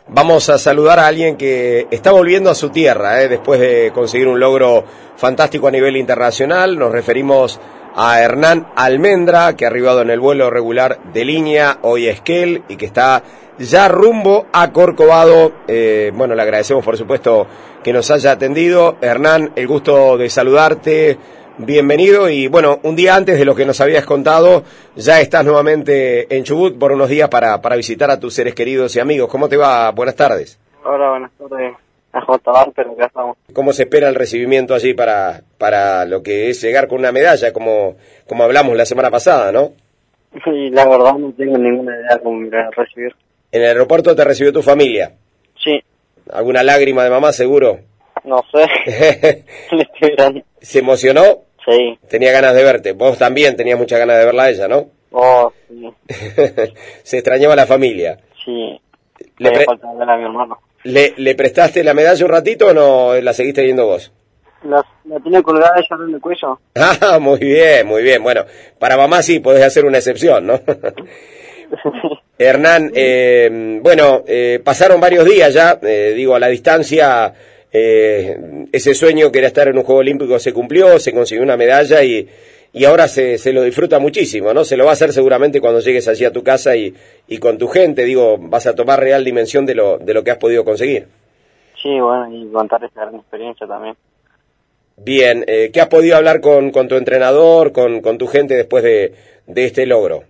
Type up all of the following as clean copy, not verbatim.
vamos a saludar a alguien que está volviendo a su tierra, después de conseguir un logro fantástico a nivel internacional. Nos referimos a Hernán Almendra, que ha arribado en el vuelo regular de línea hoy a Esquel y que está ya rumbo a Corcovado. Bueno, le agradecemos por supuesto que nos haya atendido. Hernán, el gusto de saludarte. Bienvenido y bueno, un día antes de lo que nos habías contado, ya estás nuevamente en Chubut por unos días para visitar a tus seres queridos y amigos. ¿Cómo te va? Buenas tardes. Hola, buenas tardes. A pero acá estamos. ¿Cómo se espera el recibimiento allí para lo que es llegar con una medalla, como hablamos la semana pasada, no? Sí, la verdad no tengo ninguna idea cómo me van a recibir. ¿En el aeropuerto te recibió tu familia? Sí. ¿Alguna lágrima de mamá seguro? No sé. Le estoy mirando. ¿Se emocionó? Sí. Tenía ganas de verte. Vos también tenías muchas ganas de verla a ella, ¿no? Oh, sí. Se extrañaba la familia. Sí. Le falta ver a mi hermano. ¿Le prestaste la medalla un ratito o no la seguiste viendo vos? La tiene colgada ella en el cuello. Ah, muy bien, muy bien. Bueno, para mamá sí podés hacer una excepción, ¿no? Hernán, pasaron varios días ya, a la distancia. Ese sueño que era estar en un Juego Olímpico se cumplió, se consiguió una medalla y ahora se lo disfruta muchísimo, ¿no? Se lo va a hacer seguramente cuando llegues allí a tu casa y con tu gente, vas a tomar real dimensión de lo que has podido conseguir. Sí, bueno, y contar esta gran experiencia también. Bien, ¿qué has podido hablar con tu entrenador, con tu gente después de este logro?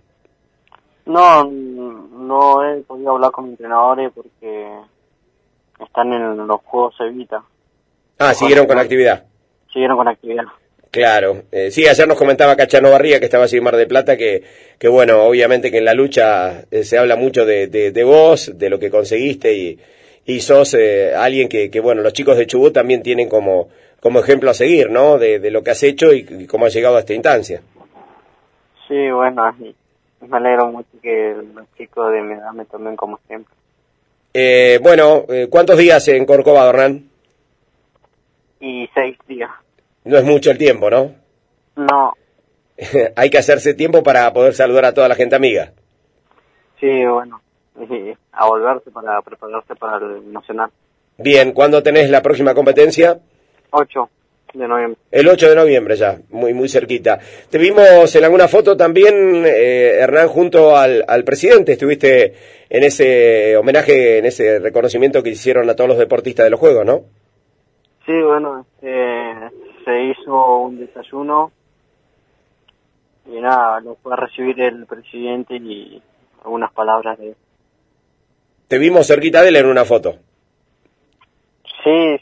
No he podido hablar con mis entrenadores porque están en los Juegos Evita. Ah, siguieron con la actividad. Siguieron con la actividad. Claro, sí, ayer nos comentaba Cachano Barría, que estaba así en Mar del Plata, que bueno, obviamente que en la lucha se habla mucho de vos, de lo que conseguiste y sos alguien que bueno, los chicos de Chubut también tienen como ejemplo a seguir, ¿no? De lo que has hecho y cómo has llegado a esta instancia. Sí, bueno, me alegro mucho que los chicos de mi edad me tomen como ejemplo. ¿Cuántos días en Corcovado, Hernán? Y 6 días. No es mucho el tiempo, ¿no? No. Hay que hacerse tiempo para poder saludar a toda la gente amiga. Sí, bueno, a volverse para prepararse para el Nacional. Bien, ¿cuándo tenés la próxima competencia? 8 de noviembre. El 8 de noviembre ya, muy cerquita. Te vimos en alguna foto también, Hernán, junto al presidente. Estuviste en ese homenaje, en ese reconocimiento que hicieron a todos los deportistas de los Juegos, ¿no? Sí, bueno, se hizo un desayuno y nada, lo fue a recibir el presidente y algunas palabras de él. Te vimos cerquita de él en una foto. Sí.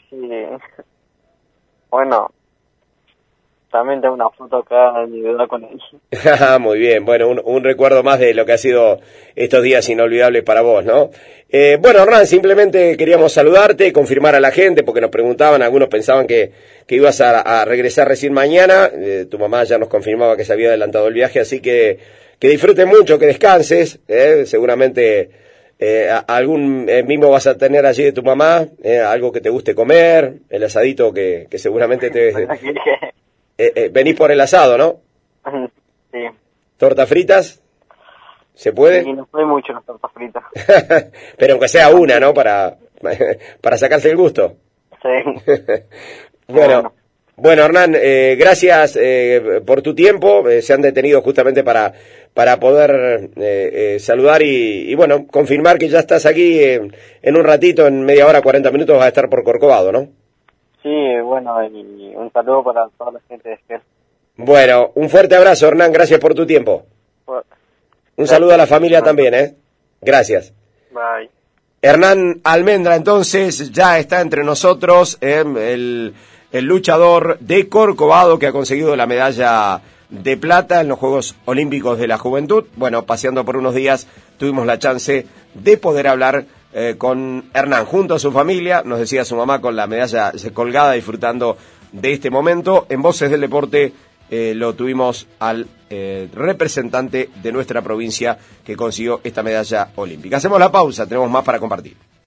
Bueno, también tengo una foto acá individual con él. Muy bien, bueno, un recuerdo más de lo que ha sido estos días inolvidables para vos, ¿no? Hernán, simplemente queríamos saludarte, confirmar a la gente, porque nos preguntaban, algunos pensaban que ibas a regresar recién mañana. Tu mamá ya nos confirmaba que se había adelantado el viaje, así que disfrutes mucho, que descanses, seguramente algún mimo vas a tener allí de tu mamá, algo que te guste comer, el asadito que seguramente venís por el asado, ¿no? Sí. ¿Tortas fritas? ¿Se puede? Sí, no fue mucho las tortas fritas. Pero aunque sea una, ¿no? Para sacarse el gusto. Sí. Bueno, Hernán, gracias por tu tiempo. Se han detenido justamente para poder saludar y bueno, confirmar que ya estás aquí en un ratito, en media hora, 40 minutos, vas a estar por Corcovado, ¿no? Sí, bueno, y un saludo para toda la gente de Esquel. Bueno, un fuerte abrazo, Hernán, gracias por tu tiempo. Un saludo a la familia también, Gracias. Bye. Hernán Almendra, entonces, ya está entre nosotros, el luchador de Corcovado que ha conseguido la medalla de plata en los Juegos Olímpicos de la Juventud. Bueno, paseando por unos días, tuvimos la chance de poder hablar con Hernán junto a su familia, nos decía su mamá con la medalla colgada disfrutando de este momento. En Voces del Deporte lo tuvimos al representante de nuestra provincia que consiguió esta medalla olímpica. Hacemos la pausa, tenemos más para compartir.